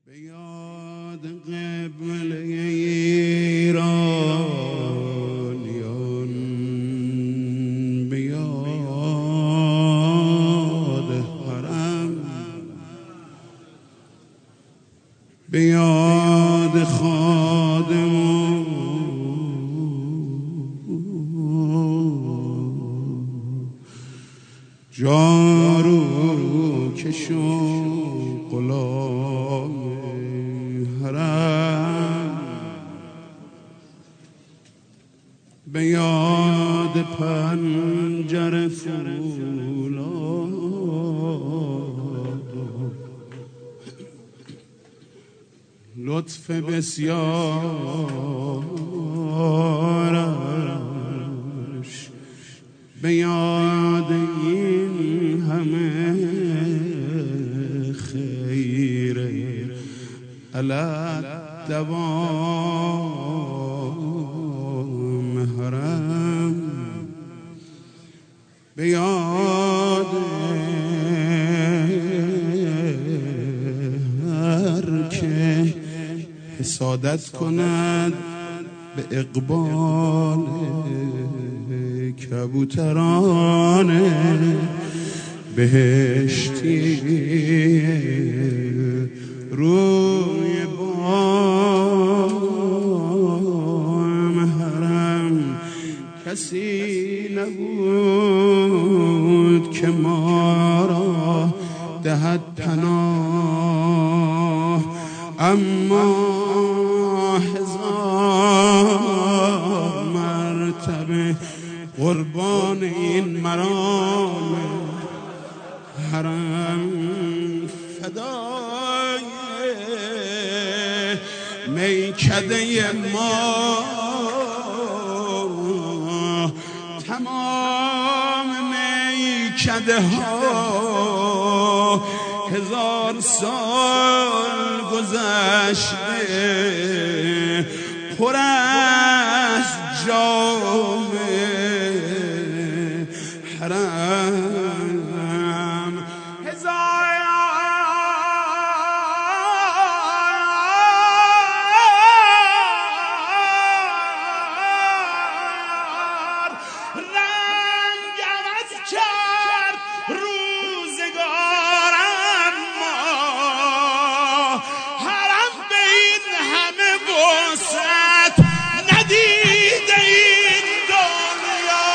به یاد قبله ایرانیان، به یاد حرم، به یاد خادم جارو کشو غلام حرم، به یاد پنجره فولاد، لطف بسیارش، به یاد این همه خیره علت دوام حرم، به یاد هر که حسادت کند به اقبال کبوتران بهشتی روی بام حرم. کسی نبود که ما را دهد پناه، اما هزار مرتبه قربان این مرام حرم، فدای میکده ما تمام میکده ها، هزار سال گذشته پر از جام حرم، هزار رنگ عوض کرد روزگارم، حرم به این همه وسعت ندیده این دنیا.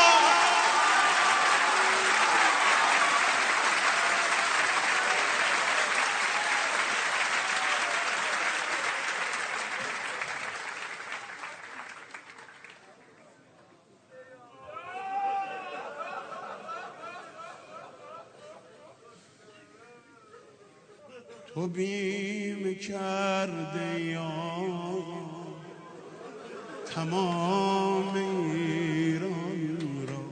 تو بیم کرده یا تمام ایران را،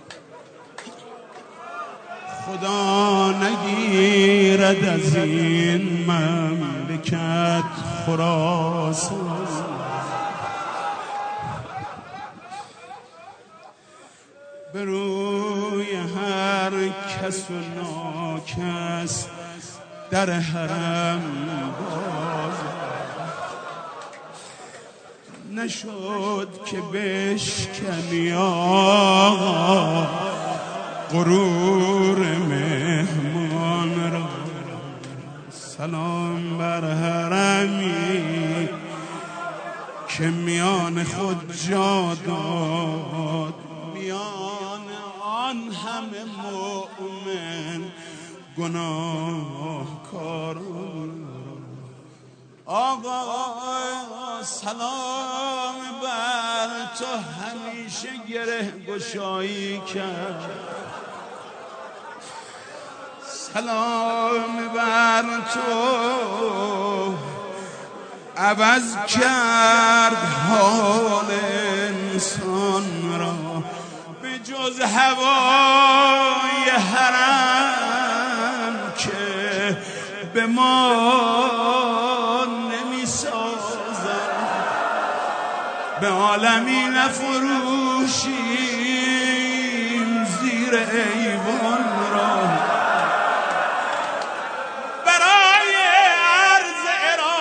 خدا نگیرد از این مملکت خراسان. به روی هر کس و ناکس در حرم باز نشد که بشکنی آقا غرور مهمان را. سلام بر حرمی که میان خود جا داد، میان آن همه مؤمن گناهکاران. آقا سلام بر تو همیشه گره گشایی کرد، سلام بر تو عوض کرد حال انسان را، به جز هوای حرم که به ما نمی سازد، به عالمی نفروشیم زیر ایوان را. برای عرض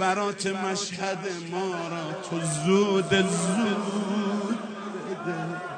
برات مشهد ما را تو زود بده.